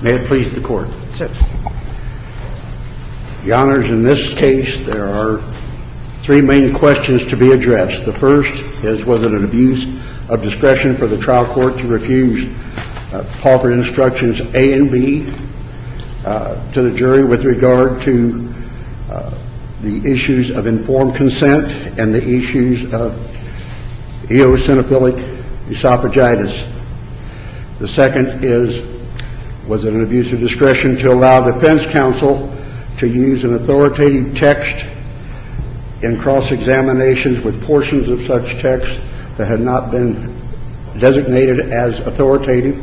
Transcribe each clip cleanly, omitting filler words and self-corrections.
May it please the court. Sir. Your Honors, in this case, there are three main questions to be addressed. The first is whether an abuse of discretion for the trial court to refuse offered instructions A and B to the jury with regard to the issues of informed consent and the issues of eosinophilic esophagitis. The second is, was it an abuse of discretion to allow defense counsel to use an authoritative text in cross-examinations with portions of such text that had not been designated as authoritative?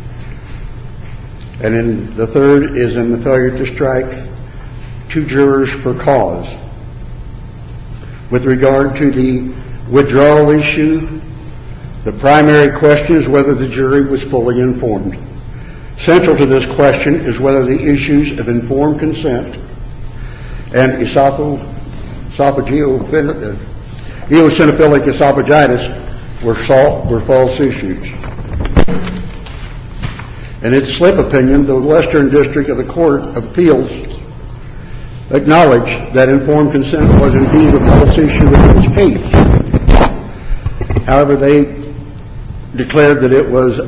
And then the third is in the failure to strike two jurors for cause. With regard to the withdrawal issue, the primary question is whether the jury was fully informed. Central to this question is whether the issues of informed consent and eosinophilic esophagitis were false issues. In its slip opinion, the Western District of the Court of Appeals acknowledged that informed consent was indeed a false issue in this case. However, they declared that it was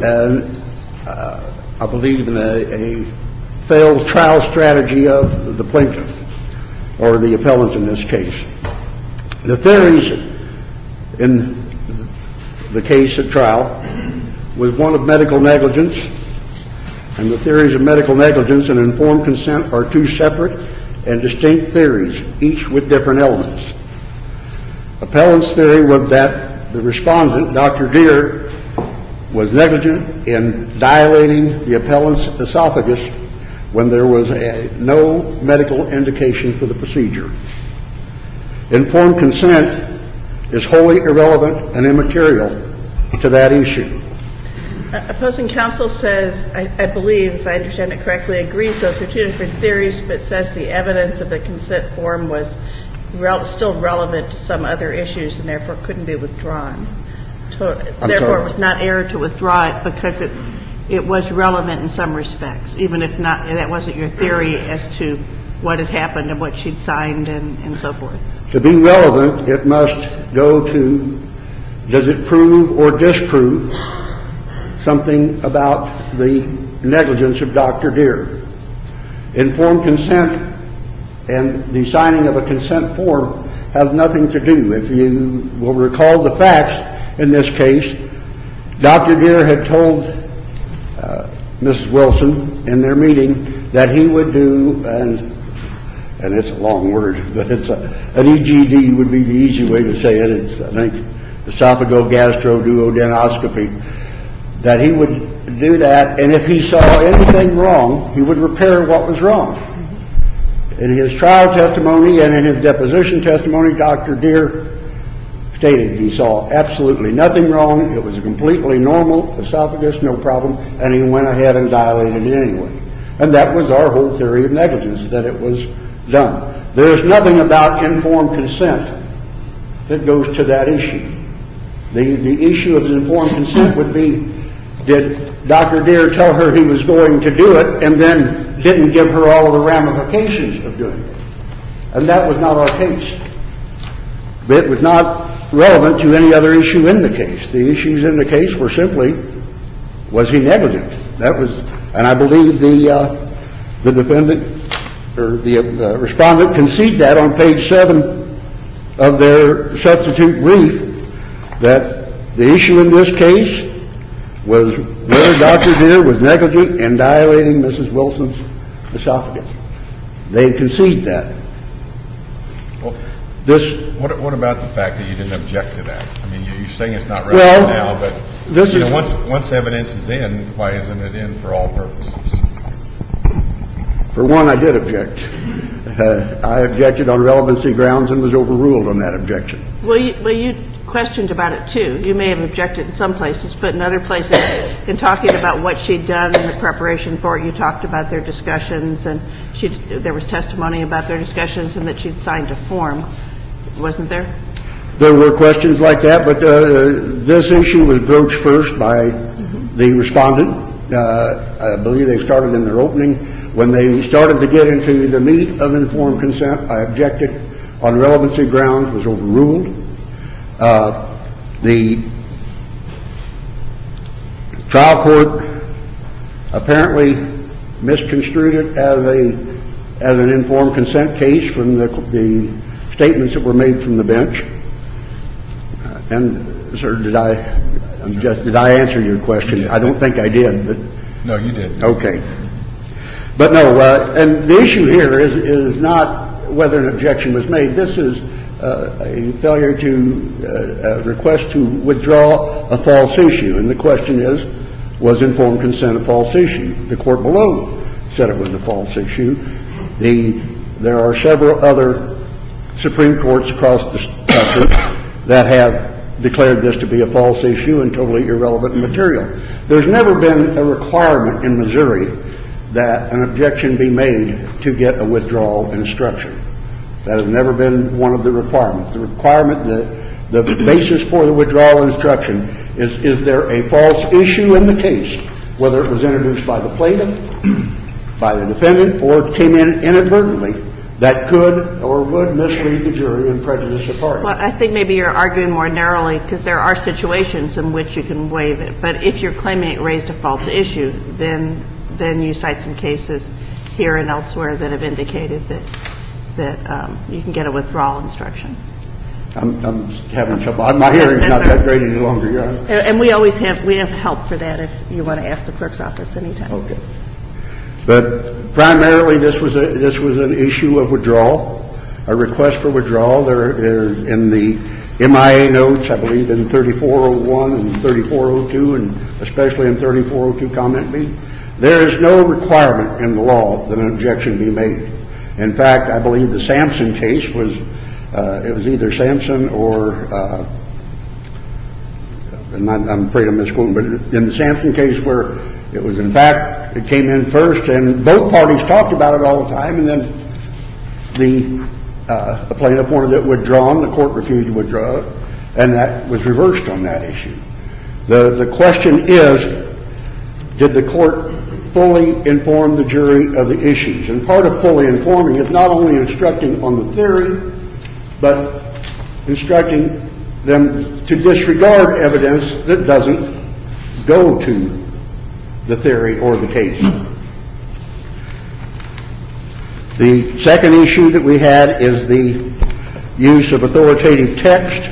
I believe in a failed trial strategy of the plaintiff, or the appellant in this case. The theories in the case at trial was one of medical negligence, and the theories of medical negligence and informed consent are two separate and distinct theories, each with different elements. Appellant's theory was that the respondent, Dr. Deere, was negligent in dilating the appellant's esophagus when there was no medical indication for the procedure. Informed consent is wholly irrelevant and immaterial to that issue. Opposing counsel says, I believe, if I understand it correctly, agrees those are two different theories, but says the evidence of the consent form was still relevant to some other issues and therefore couldn't be withdrawn. Therefore, it was not error to withdraw it because it was relevant in some respects, even if not, that wasn't your theory as to what had happened and what she'd signed and so forth. To be relevant, it must go to, does it prove or disprove something about the negligence of Dr. Deere? Informed consent and the signing of a consent form have nothing to do. If you will recall the facts in this case, Dr. Deere had told Mrs. Wilson in their meeting that he would do, and it's a long word, but it's an EGD would be the easy way to say it. It's, I think, esophagogastroduodenoscopy, that he would do that, and if he saw anything wrong, he would repair what was wrong. In his trial testimony and in his deposition testimony, Dr. Deere stated he saw absolutely nothing wrong. It was a completely normal esophagus, no problem, and he went ahead and dilated it anyway. And that was our whole theory of negligence, that it was done. There's nothing about informed consent that goes to that issue. The issue of informed consent would be, did Dr. Deere tell her he was going to do it and then didn't give her all of the ramifications of doing it? And that was not our case. It was not relevant to any other issue in the case. The issues in the case were simply, was he negligent? That was, and I believe the defendant or the respondent concedes that on page 7 of their substitute brief, that the issue in this case was whether Dr. Deere was negligent in dilating Mrs. Wilson's esophagus. They concede that. Well, what about the fact that you didn't object to that? I mean, you're saying it's not relevant now, but once evidence is in, why isn't it in for all purposes? For one, I did object. I objected on relevancy grounds and was overruled on that objection. Well, you questioned about it too. You may have objected in some places, but in other places, in talking about what she'd done in the preparation for it, you talked about their discussions, and there was testimony about their discussions and that she'd signed a form. Wasn't there? There were questions like that, but this issue was broached first by the respondent I believe they started in their opening. When they started to get into the meat of informed consent, I objected on relevancy grounds, was overruled. The trial court apparently misconstrued it as an informed consent case from the statements that were made from the bench. And, sir, did I answer your question? I don't think I did, but. No, you did. Okay. But no, and the issue here is not whether an objection was made. This is a failure to request to withdraw a false issue. And the question is, was informed consent a false issue? The court below said it was a false issue. There are several other Supreme Courts across the country that have declared this to be a false issue and totally irrelevant material. There's never been a requirement in Missouri that an objection be made to get a withdrawal instruction. That has never been one of the requirements. The requirement, the basis for the withdrawal instruction is there a false issue in the case, whether it was introduced by the plaintiff, by the defendant, or came in inadvertently, that could or would mislead the jury and prejudice the party. Well, I think maybe you're arguing more narrowly because there are situations in which you can waive it. But if you're claiming it raised a false issue, then you cite some cases here and elsewhere that have indicated that you can get a withdrawal instruction. I'm having trouble. My hearing's not that great any longer, Your Honor. And we have help for that if you want to ask the clerk's office anytime. Okay. But primarily this was an issue of withdrawal, a request for withdrawal. They're in the MIA notes, I believe in 3401 and 3402, and especially in 3402 comment B. There is no requirement in the law that an objection be made. In fact, I believe the Sampson case was it was either Sampson or and I'm afraid I'm misquoting, but in the Sampson case where it was, in fact, it came in first, and both parties talked about it all the time, and then the plaintiff wanted it withdrawn, the court refused to withdraw it, and that was reversed on that issue. The question is, did the court fully inform the jury of the issues? And part of fully informing is not only instructing on the theory, but instructing them to disregard evidence that doesn't go to the theory or the case. The second issue that we had is the use of authoritative text.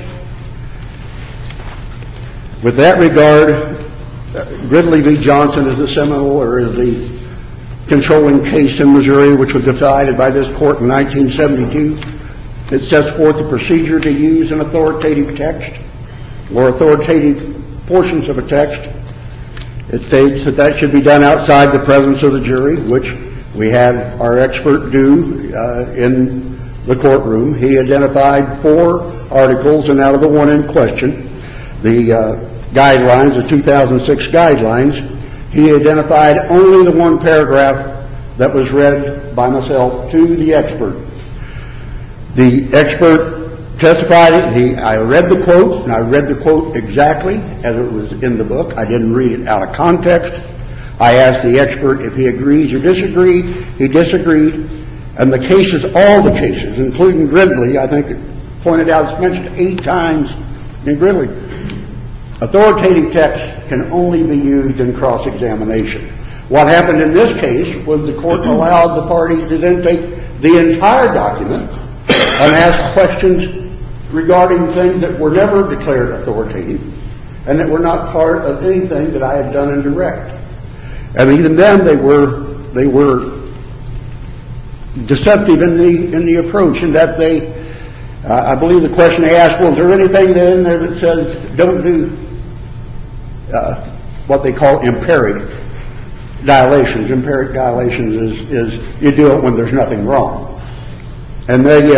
With that regard, Gridley v. Johnson is the seminal or is the controlling case in Missouri, which was decided by this court in 1972. It sets forth a procedure to use an authoritative text or authoritative portions of a text. It states that should be done outside the presence of the jury, which we had our expert do in the courtroom. He identified 4 articles, and out of the one in question, the guidelines, the 2006 guidelines, he identified only the one paragraph that was read by myself to the expert. The expert testified. I read the quote, and I read the quote exactly as it was in the book. I didn't read it out of context. I asked the expert if he agrees or disagreed. He disagreed. And the cases, all the cases, including Gridley, I think it pointed out, it's mentioned 8 times in Gridley. Authoritative text can only be used in cross-examination. What happened in this case was the court allowed the party to then take the entire document and ask questions regarding things that were never declared authoritative and that were not part of anything that I had done in direct. And even then they were deceptive in the approach, in that they, I believe the question they asked, well, is there anything in there that says don't do what they call empiric dilations? Empiric dilations is you do it when there's nothing wrong. And they,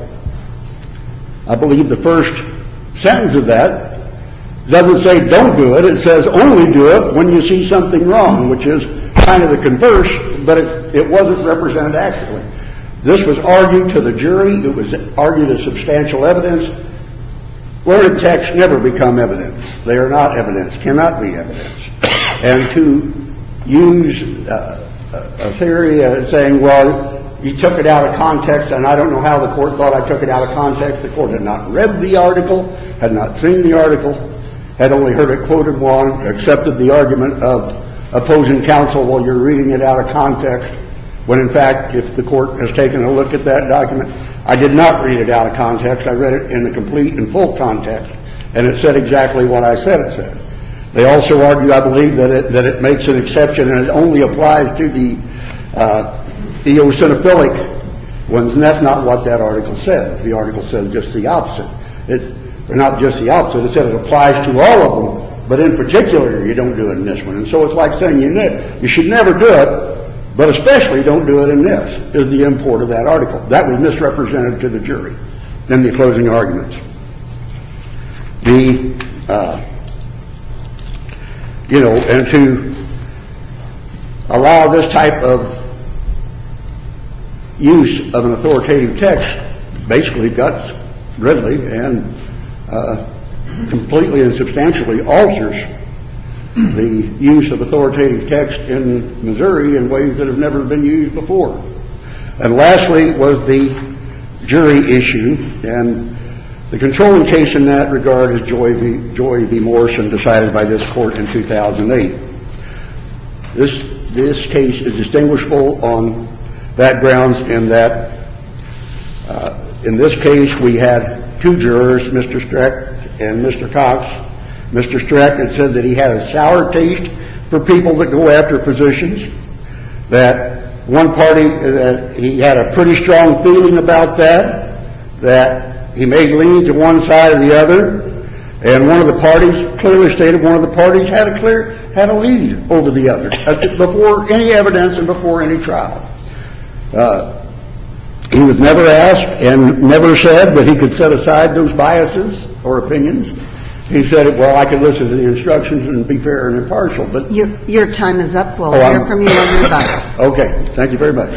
I believe the first sentence of that doesn't say don't do it. It says only do it when you see something wrong, which is kind of the converse, but it wasn't represented accurately. This was argued to the jury. It was argued as substantial evidence. Learned texts never become evidence. They are not evidence, cannot be evidence. And to use a theory saying, well, he took it out of context, and I don't know how the court thought I took it out of context. The court had not read the article, had not seen the article, had only heard it quoted once, accepted the argument of opposing counsel while you're reading it out of context, when in fact, if the court has taken a look at that document, I did not read it out of context. I read it in the complete and full context, and it said exactly what I said it said. They also argue, I believe, that it makes an exception and it only applies to the eosinophilic ones, and that's not what that article says. The article says just the opposite. Or not just the opposite. It said it applies to all of them, but in particular, you don't do it in this one. And so it's like saying you should never do it, but especially don't do it in this, is the import of that article. That was misrepresented to the jury in the closing arguments. And to allow this type of use of an authoritative text basically guts Ridley and completely and substantially alters the use of authoritative text in Missouri in ways that have never been used before. And lastly was the jury issue, and the controlling case in that regard is Joy v. Morrison, decided by this court in 2008. This case is distinguishable on that grounds in that in this case we had two jurors, Mr. Streck and Mr. Cox. Mr. Streck had said that he had a sour taste for people that go after physicians, that one party, that he had a pretty strong feeling about that he may lean to one side or the other, and one of the parties clearly stated one of the parties had a lead over the other before any evidence and before any trial. He was never asked and never said that he could set aside those biases or opinions. He said, well, I could listen to the instructions and be fair and impartial. But your time is up. We'll hear from you on your rebuttal. Okay. Thank you very much.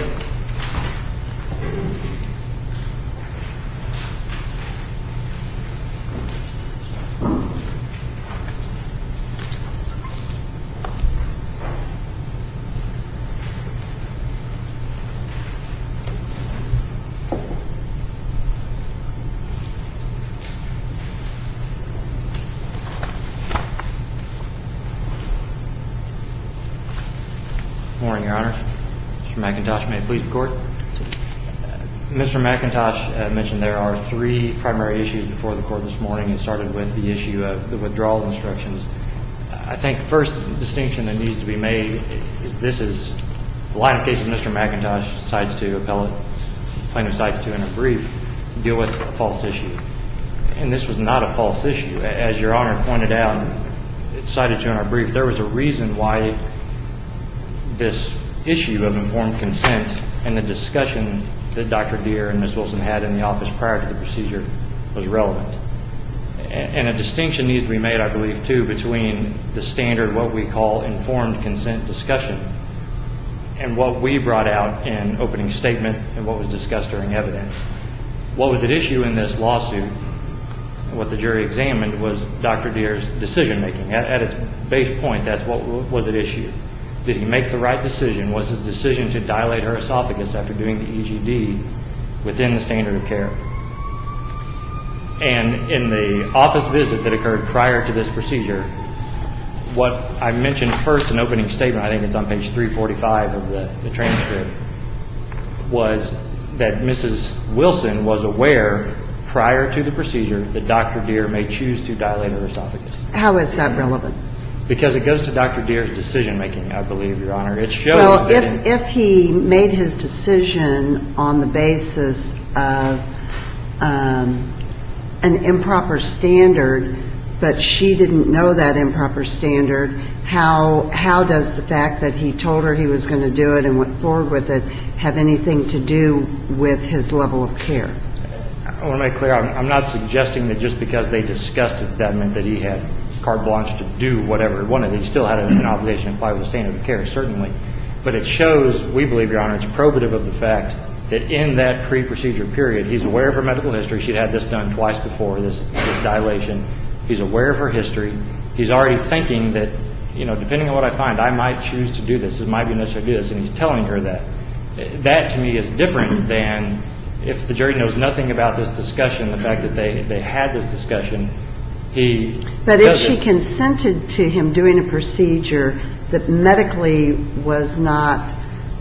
Good morning, Your Honor. Mr. McIntosh, may it please the Court? Mr. McIntosh mentioned there are three primary issues before the Court this morning. It started with the issue of the withdrawal instructions. I think the first distinction that needs to be made is this is the line of cases Mr. McIntosh cites to, plaintiff cites to in a brief, deal with a false issue. And this was not a false issue. As Your Honor pointed out, it's cited to in our brief, there was a reason why this issue of informed consent and the discussion that Dr. Deere and Ms. Wilson had in the office prior to the procedure was relevant. And a distinction needs to be made, I believe, too, between the standard, what we call informed consent discussion, and what we brought out in opening statement and what was discussed during evidence. What was at issue in this lawsuit, what the jury examined, was Dr. Deere's decision-making. At its base point, that's what was at issue. Did he make the right decision? Was his decision to dilate her esophagus after doing the EGD within the standard of care? And in the office visit that occurred prior to this procedure, what I mentioned first in opening statement, I think it's on page 345 of the transcript, was that Mrs. Wilson was aware prior to the procedure that Dr. Deere may choose to dilate her esophagus. How is that relevant? Because it goes to Dr. Deere's decision-making, I believe, Your Honor. It shows well, that if he made his decision on the basis of an improper standard, but she didn't know that improper standard, how does the fact that he told her he was going to do it and went forward with it have anything to do with his level of care? I want to make clear, I'm not suggesting that just because they discussed it, that meant that he had carte blanche to do whatever he wanted. He still had an obligation to comply with the standard of care, certainly. But it shows, we believe, Your Honor, it's probative of the fact that in that pre-procedure period, he's aware of her medical history. She'd had this done twice before, this dilation. He's aware of her history. He's already thinking that depending on what I find, I might choose to do this. It might be necessary to do this. And he's telling her that. That, to me, is different than if the jury knows nothing about this discussion, the fact that they had this discussion. But if she consented to him doing a procedure that medically was not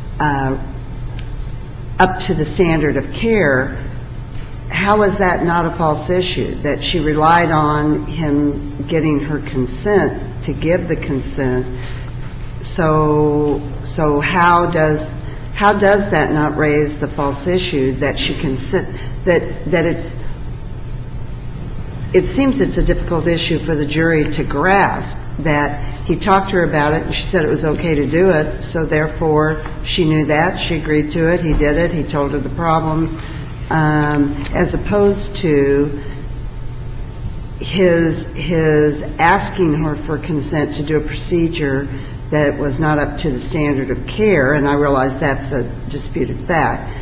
up to the standard of care, how is that not a false issue? That she relied on him getting her consent to give the consent. So how does that not raise the false issue that she consent that it seems it's a difficult issue for the jury to grasp, that he talked to her about it and she said it was okay to do it, so therefore she knew that, she agreed to it, he did it, he told her the problems, as opposed to his asking her for consent to do a procedure that was not up to the standard of care, and I realize that's a disputed fact,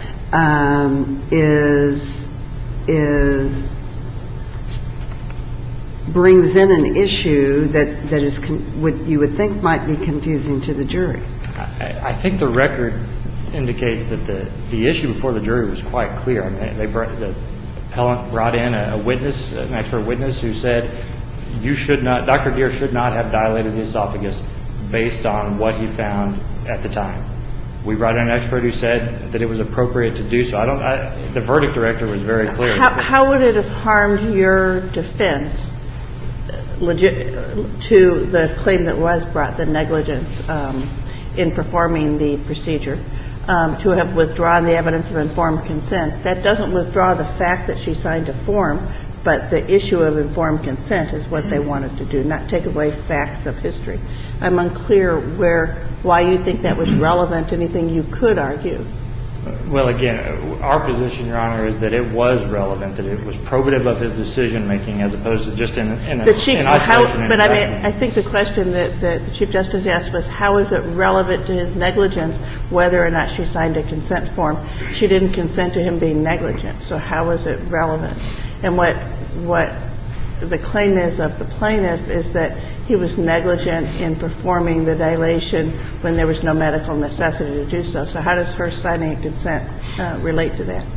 brings in an issue that is you would think might be confusing to the jury. I think the record indicates that the issue before the jury was quite clear. I mean, the appellant brought in a witness, an expert witness, who said Dr. Deere should not have dilated the esophagus based on what he found at the time. We brought in an expert who said that it was appropriate to do so. The verdict director was very clear. How would it have harmed your defense to the claim that was brought, the negligence in performing the procedure, to have withdrawn the evidence of informed consent? That doesn't withdraw the fact that she signed a form, but the issue of informed consent is what they wanted to do, not take away facts of history. I'm unclear why you think that was relevant, anything you could argue. Well, again, our position, Your Honor, is that it was relevant, that it was probative of his decision-making as opposed to just in isolation. But I mean, I think the question that the Chief Justice asked was, how is it relevant to his negligence whether or not she signed a consent form? She didn't consent to him being negligent, so how is it relevant? And what the claim is of the plaintiff is that he was negligent in performing the dilation when there was no medical necessity to do so. So how does her signing a consent relate to that?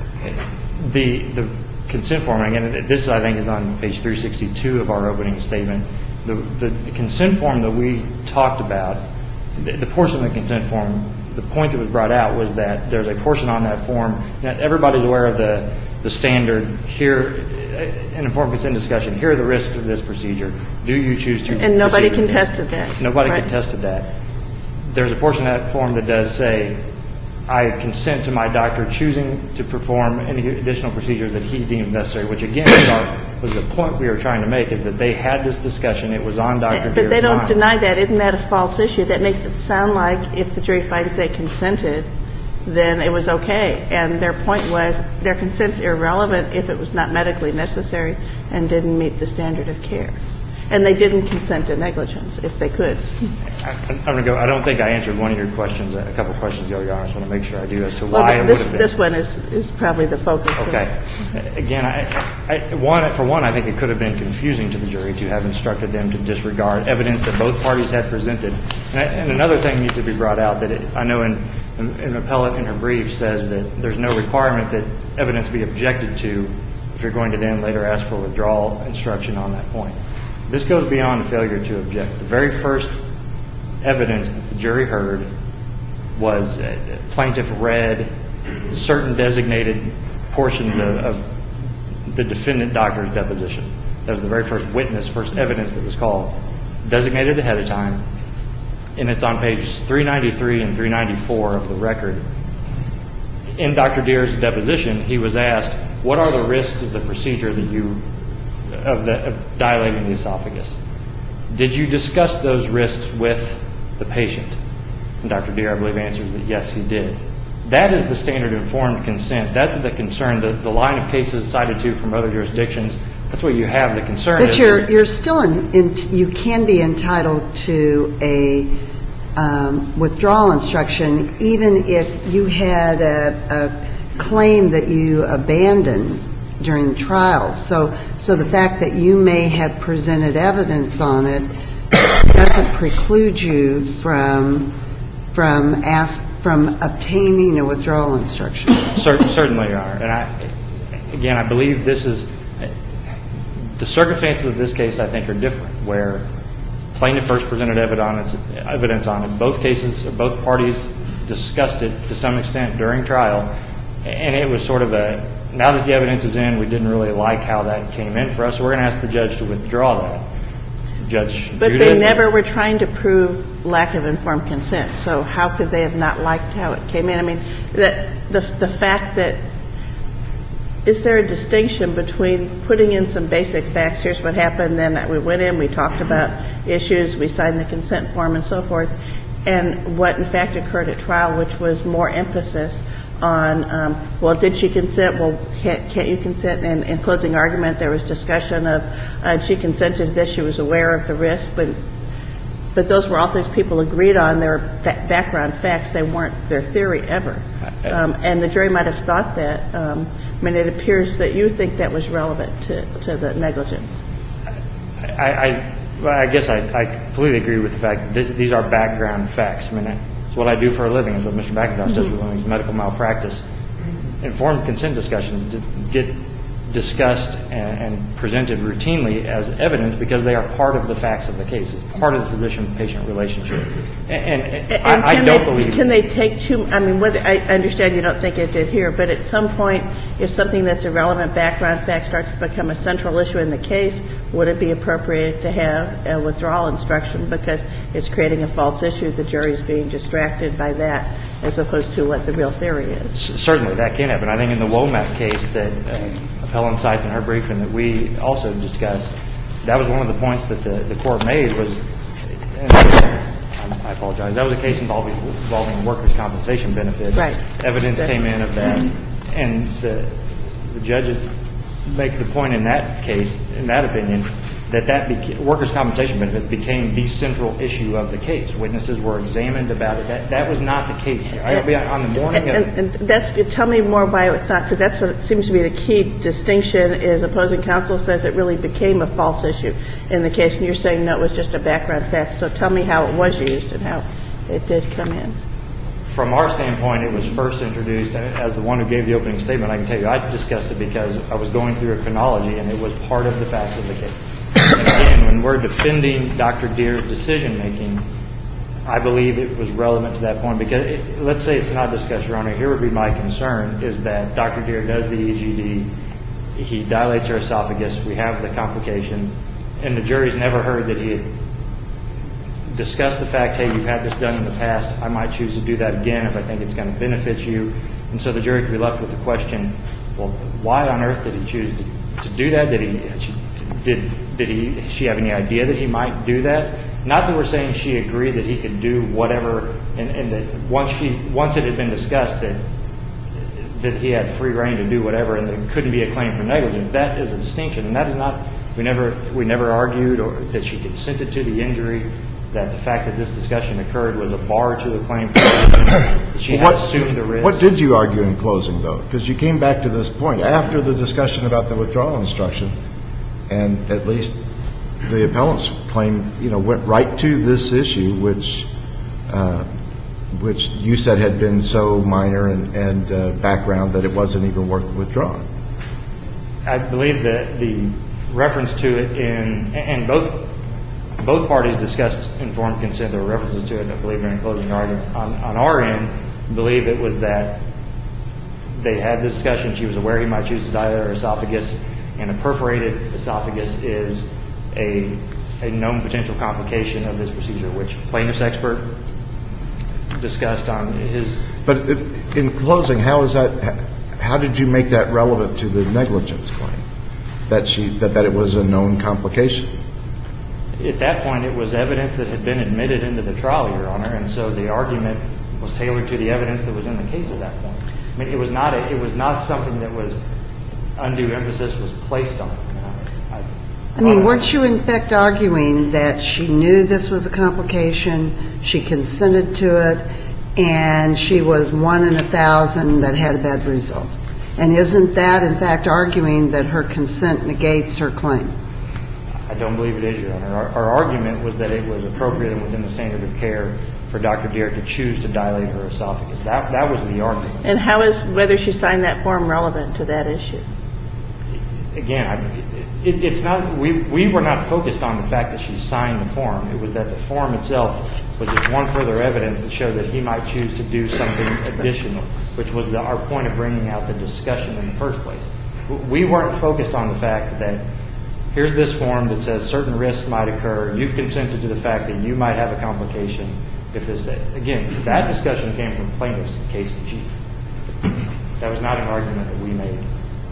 The consent form, again, this I think is on page 362 of our opening statement. The consent form that we talked about, the portion of the consent form, the point that was brought out was that there's a portion on that form that everybody's aware of the standard here, an informed consent discussion, here are the risks of this procedure. Do you choose to? And nobody contested that. Nobody contested that. There's a portion of that form that does say, I consent to my doctor choosing to perform any additional procedures that he deems necessary, which again was the point we were trying to make, is that they had this discussion. It was on Dr. Deere's mind. But they don't deny that. Isn't that a false issue? That makes it sound like if the jury finds they consented, then it was okay. And their point was their consent's irrelevant if it was not medically necessary and didn't meet the standard of care. And they didn't consent to negligence if they could. I'm going to go. I don't think I answered one of your questions, a couple of questions ago, Your Honor. I just want to make sure I do as to why it would have been. This one is probably the focus. Okay. Again, for one, I think it could have been confusing to the jury to have instructed them to disregard evidence that both parties had presented. And another thing needs to be brought out that I know an appellate in her brief says that there's no requirement that evidence be objected to if you're going to then later ask for withdrawal instruction on that point. This goes beyond failure to object. The very first evidence that the jury heard was plaintiff read certain designated portions of the defendant doctor's deposition. That was the very first witness, first evidence that was called, designated ahead of time. And it's on pages 393 and 394 of the record. In Dr. Deere's deposition, he was asked, what are the risks of the procedure of dilating the esophagus? Did you discuss those risks with the patient? And Dr. Deere, I believe, answers that yes, he did. That is the standard informed consent. That's the concern. The line of cases cited to from other jurisdictions, that's what you have. The concern is... But you're still you can be entitled to a withdrawal instruction even if you had a claim that you abandoned during the trial. So the fact that you may have presented evidence on it doesn't preclude you from obtaining a withdrawal instruction. Certainly, Your Honor. And I believe this is the circumstances of this case. I think are different. Where plaintiff first presented evidence on it. Both parties discussed it to some extent during trial, and it was sort of now that the evidence is in, we didn't really like how that came in for us, so we're going to ask the judge to withdraw that. But they never were trying to prove lack of informed consent, so how could they have not liked how it came in? I mean, the fact that, is there a distinction between putting in some basic facts, here's what happened, then we went in, we talked about issues, we signed the consent form and so forth, and what in fact occurred at trial, which was more emphasis on, well, did she consent? Well, can't you consent? And in closing argument, there was discussion of she consented to this, she was aware of the risk, but those were all things people agreed on. They were background facts. They weren't their theory ever. And the jury might have thought that. I mean, it appears that you think that was relevant to the negligence. I guess I completely agree with the fact that these are background facts. I mean, it's what I do for a living. It's what Mr. McIntosh does for a living. It's medical malpractice. Informed consent discussions get discussed and presented routinely as evidence because they are part of the facts of the case. It's part of the physician-patient relationship. And I don't believe... Can they take I mean, I understand you don't think it did here, but at some point, if something that's a relevant background fact starts to become a central issue in the case, would it be appropriate to have a withdrawal instruction because it's creating a false issue, the jury's being distracted by that as opposed to what the real theory is? Certainly, that can happen. I think in the Womack case that Appellant cites in her briefing that we also discussed, that was one of the points that the court made was, and I apologize, that was a case involving workers' compensation benefits. Right. Evidence came in of that, and the judges make the point in that case, in that opinion, that workers' compensation benefits became the central issue of the case. Witnesses were examined about it. That was not the case here. I'll be on the morning of... And tell me more why it's not, because that's what it seems to be the key distinction is opposing counsel says it really became a false issue in the case, and you're saying no, it was just a background fact. So tell me how it was used and how it did come in. From our standpoint, it was first introduced, as the one who gave the opening statement, I can tell you, I discussed it because I was going through a chronology, and it was part of the facts of the case. And again, when we're defending Dr. Deere's decision-making, I believe it was relevant to that point because, let's say it's not discussed, Your Honor. Here would be my concern is that Dr. Deere does the EGD. He dilates her esophagus. We have the complication. And the jury's never heard that he had discussed the fact, hey, you've had this done in the past. I might choose to do that again if I think it's going to benefit you. And so the jury could be left with the question, well, why on earth did he choose to do that? Did she have any idea that he might do that? Not that we're saying she agreed that he could do whatever, and that once it had been discussed that he had free reign to do whatever, and there couldn't be a claim for negligence. That is a distinction, and that is not. We never argued or that she consented to the injury. That the fact that this discussion occurred was a bar to the claim for negligence. She had assumed the risk. What did you argue in closing, though? Because you came back to this point after the discussion about the withdrawal instruction, and at least the appellant's claim, went right to this issue, which you said had been so minor and background that it wasn't even worth withdrawing. I believe that the reference to it and both parties discussed informed consent. There were references to it, I believe, during closing argument. On our end, I believe it was that they had the discussion. She was aware he might choose to dilate her esophagus, and a perforated esophagus is a known potential complication of this procedure, which plaintiff's expert discussed on his. But in closing, how did you make that relevant to the negligence claim, that it was a known complication? At that point, it was evidence that had been admitted into the trial, Your Honor, and so the argument was tailored to the evidence that was in the case at that point. I mean, it was not something that was undue emphasis was placed on. I mean, weren't you in fact arguing that she knew this was a complication, she consented to it, and she was 1 in 1,000 that had a bad result? And isn't that in fact arguing that her consent negates her claim? I don't believe it is, Your Honor. Our argument was that it was appropriate and within the standard of care for Dr. Deere to choose to dilate her esophagus. That was the argument. And how is whether she signed that form relevant to that issue? Again, it's not. We were not focused on the fact that she signed the form. It was that the form itself was just one further evidence that showed that he might choose to do something additional, which was our point of bringing out the discussion in the first place. We weren't focused on the fact that here's this form that says certain risks might occur. You've consented to the fact that you might have a complication if this. Again, that discussion came from plaintiff's case in chief. That was not an argument that we made.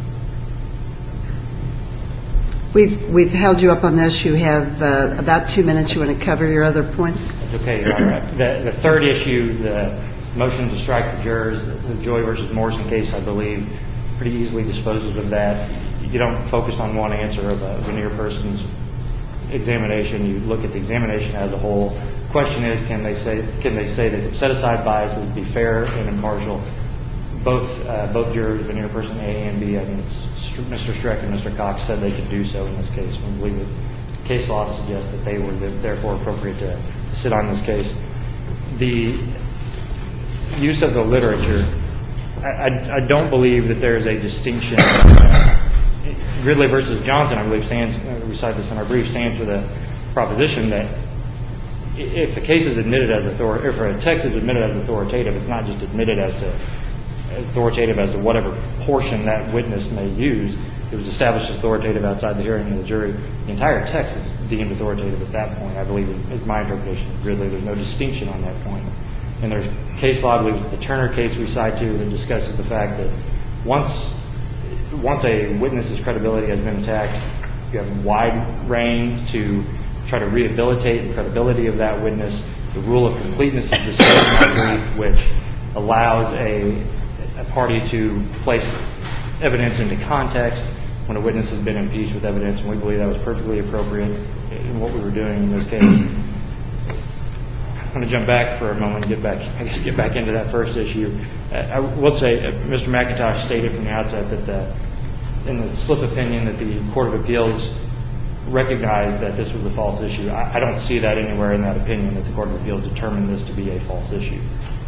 We've held you up on this. You have about 2 minutes. You want to cover your other points? That's okay, Your Honor. The third issue, the motion to strike the jurors, the Joy versus Morrison case, I believe, pretty easily disposes of that. You don't focus on one answer of a veneer person's examination. You look at the examination as a whole. The question is, can they say that set-aside biases be fair and impartial? Both jurors, veneer person A and B, I think it's Mr. Streck and Mr. Cox said they could do so in this case. We believe that case law suggests that they were therefore appropriate to sit on this case. The use of the literature, I don't believe that there is a distinction. Ridley versus Johnson, I believe, we cite this in our brief, stands for the proposition that if a case is admitted as if a text is admitted as authoritative, it's not just admitted as to authoritative as to whatever portion that witness may use. It was established as authoritative outside the hearing of the jury. The entire text is deemed authoritative at that point, I believe, is my interpretation of Ridley. There's no distinction on that point. And there's case law, I believe it's the Turner case we cite to, that discusses the fact that once a witness's credibility has been attacked, you have a wide range to try to rehabilitate the credibility of that witness. The rule of completeness is discussed in our brief, which allows a party to place evidence into context when a witness has been impeached with evidence, and we believe that was perfectly appropriate in what we were doing in this case. I'm going to jump back for a moment and get back into that first issue. I will say Mr. McIntosh stated from the outset that in the slip opinion that the Court of Appeals recognized that this was a false issue. I don't see that anywhere in that opinion that the Court of Appeals determined this to be a false issue.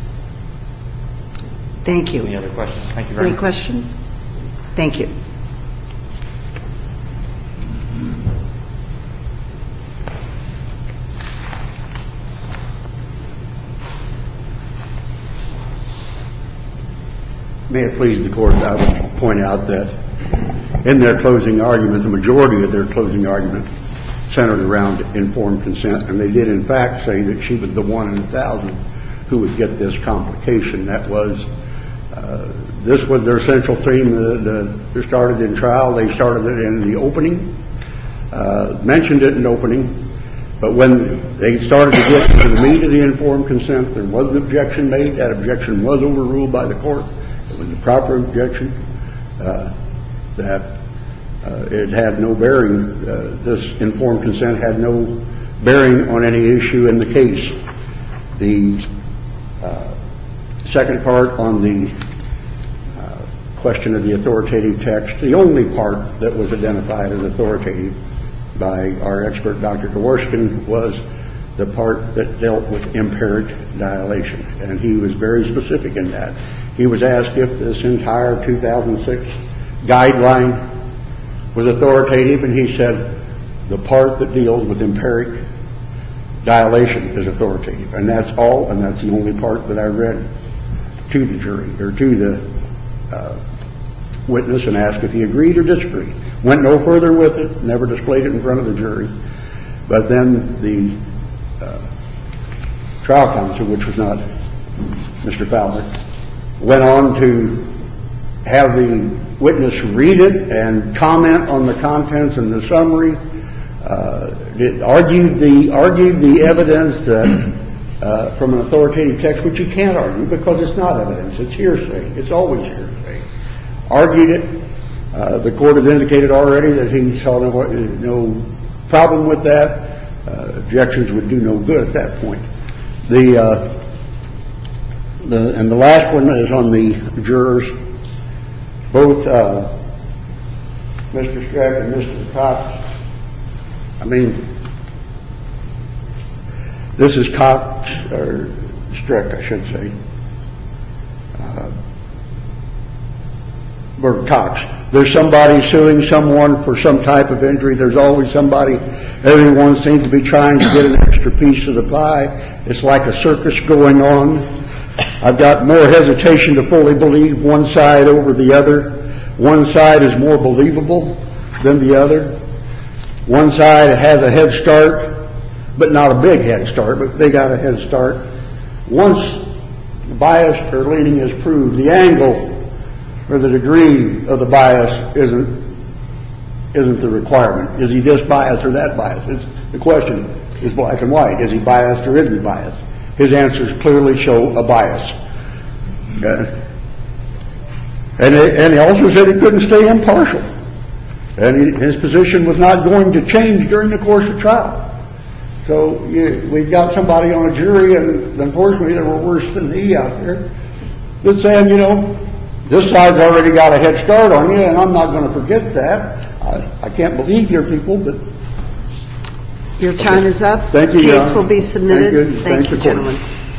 Thank you. Any other questions? Thank you very much. Any questions? Thank you. May it please the Court, I would point out that in their closing argument, the majority of their closing argument centered around informed consent, and they did in fact say that she was the 1 in 1,000 who would get this complication. This was their central theme that started in trial. They started it in the opening, mentioned it in opening, but when they started to get to the meat of the informed consent, there was an objection made. That objection was overruled by the court. It was a proper objection that it had no bearing. This informed consent had no bearing on any issue in the case. The second part on the question of the authoritative text, the only part that was identified as authoritative by our expert, Dr. Dworskin, was the part that dealt with impaired dilation, and he was very specific in that. He was asked if this entire 2006 guideline was authoritative, and he said the part that deals with impaired dilation is authoritative, and that's all, and that's the only part that I read to the jury or to the witness and asked if he agreed or disagreed. Went no further with it, never displayed it in front of the jury. But then the trial counsel, which was not Mr. Fowler, went on to have the witness read it and comment on the contents and the summary. Argued the evidence that from an authoritative text, which you can't argue because it's not evidence, it's hearsay. It's always hearsay. Argued it. The court had indicated already that he saw no problem with that. Objections would do no good at that point. And the last one is on the jurors. Both Mr. Streck and Mr. Cox I mean, this is Cox, or Strick, I should say. Or Cox. There's somebody suing someone for some type of injury. There's always somebody. Everyone seems to be trying to get an extra piece of the pie. It's like a circus going on. I've got more hesitation to fully believe one side over the other. One side is more believable than the other. One side has a head start, but not a big head start, but they got a head start. Once bias or leaning is proved, the angle or the degree of the bias isn't the requirement. Is he this biased or that biased? The question is black and white. Is he biased or isn't he biased? His answers clearly show a bias. And he also said he couldn't stay impartial. And his position was not going to change during the course of trial. So we've got somebody on a jury, and unfortunately there were worse than he out there, that's saying, this side's already got a head start on you, and I'm not going to forget that. I can't believe your people, but... Your time is up. Thank you, Your Case Honor. will be submitted. Thank you, gentlemen.